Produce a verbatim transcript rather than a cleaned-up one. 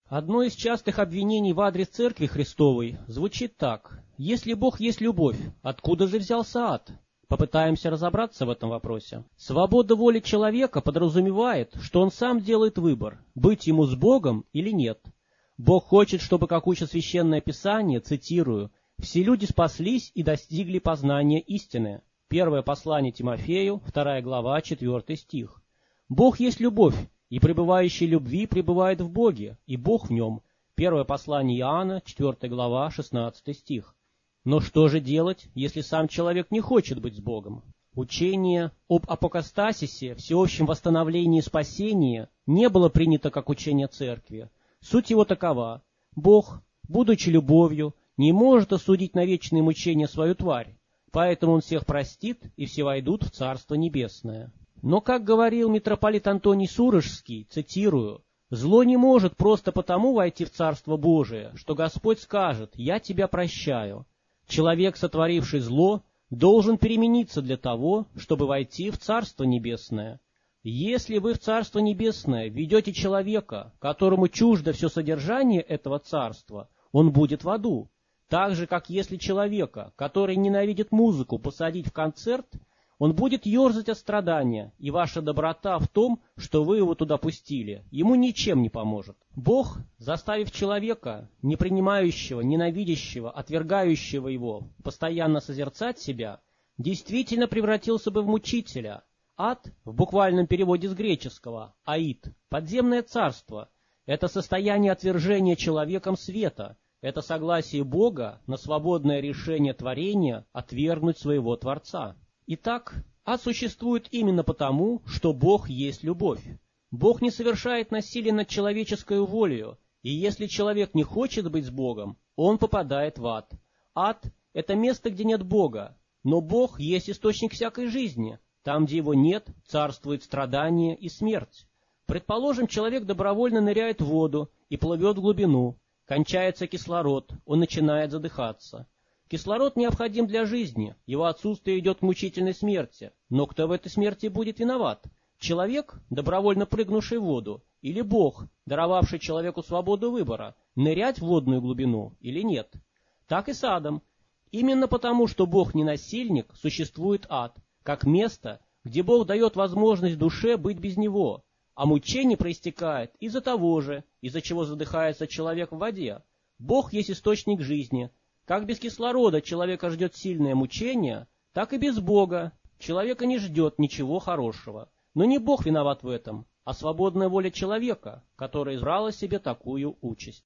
Одно из частых обвинений в адрес Церкви Христовой звучит так: «Если Бог есть любовь, откуда же взялся ад?» Попытаемся разобраться в этом вопросе. Свобода воли человека подразумевает, что он сам делает выбор, быть ему с Богом или нет. Бог хочет, чтобы, как учит Священное Писание, цитирую, «все люди спаслись и достигли познания истины». Первое послание Тимофею, вторая глава, четвертый стих. Бог есть любовь, и пребывающий в любви пребывает в Боге, и Бог в нем. Первое послание Иоанна, четвертая глава, шестнадцатый стих. Но что же делать, если сам человек не хочет быть с Богом? Учение об апокастасисе, всеобщем восстановлении и спасении, не было принято как учение Церкви. Суть его такова: Бог, будучи любовью, не может осудить на вечные мучения свою тварь, поэтому Он всех простит, и все войдут в Царство Небесное. Но, как говорил митрополит Антоний Сурожский, цитирую, «Зло не может просто потому войти в Царство Божие, что Господь скажет: «Я тебя прощаю». Человек, сотворивший зло, должен перемениться для того, чтобы войти в Царство Небесное. Если вы в Царство Небесное ведете человека, которому чуждо все содержание этого царства, он будет в аду. Так же, как если человека, который ненавидит музыку, посадить в концерт, он будет ерзать от страдания, и ваша доброта в том, что вы его туда пустили, ему ничем не поможет. Бог, заставив человека, не принимающего, ненавидящего, отвергающего его, постоянно созерцать себя, действительно превратился бы в мучителя. Ад, в буквальном переводе с греческого, аид, подземное царство, это состояние отвержения человеком света, это согласие Бога на свободное решение творения отвергнуть своего Творца. Итак, ад существует именно потому, что Бог есть любовь. Бог не совершает насилие над человеческой волею, и если человек не хочет быть с Богом, он попадает в ад. Ад — это место, где нет Бога, но Бог есть источник всякой жизни. Там, где его нет, царствует страдание и смерть. Предположим, человек добровольно ныряет в воду и плывет в глубину. Кончается кислород, он начинает задыхаться. Кислород необходим для жизни, его отсутствие идет к мучительной смерти. Но кто в этой смерти будет виноват? Человек, добровольно прыгнувший в воду, или Бог, даровавший человеку свободу выбора, нырять в водную глубину или нет? Так и с адом. Именно потому, что Бог не насильник, существует ад, как место, где Бог дает возможность душе быть без него, а мучение проистекает из-за того же, из-за чего задыхается человек в воде. Бог есть источник жизни. Как без кислорода человека ждет сильное мучение, так и без Бога человека не ждет ничего хорошего. Но не Бог виноват в этом, а свободная воля человека, которая избрала себе такую участь.